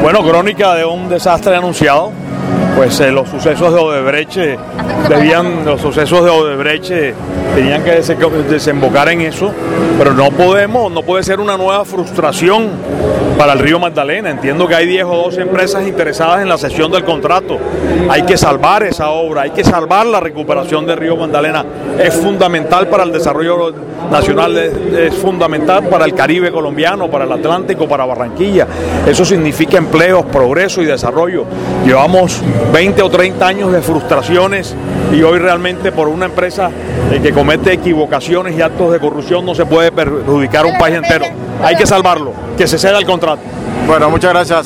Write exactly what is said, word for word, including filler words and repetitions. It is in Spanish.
Bueno, crónica de un desastre anunciado. Pues eh, los sucesos de Odebrecht eh, debían, los sucesos de Odebrecht eh, tenían que desembocar en eso, pero no podemos, no puede ser una nueva frustración para el Río Magdalena. Entiendo que hay diez o doce empresas interesadas en la cesión del contrato. Hay que salvar esa obra, hay que salvar la recuperación del Río Magdalena. Es fundamental para el desarrollo nacional, es, es fundamental para el Caribe colombiano, para el Atlántico, para Barranquilla. Eso significa empleos, progreso y desarrollo. Llevamos veinte o treinta años de frustraciones y hoy realmente por una empresa eh, que comete equivocaciones y actos de corrupción no se puede perjudicar a un país entero. Hay que salvarlo, que se ceda el contrato. Bueno, muchas gracias.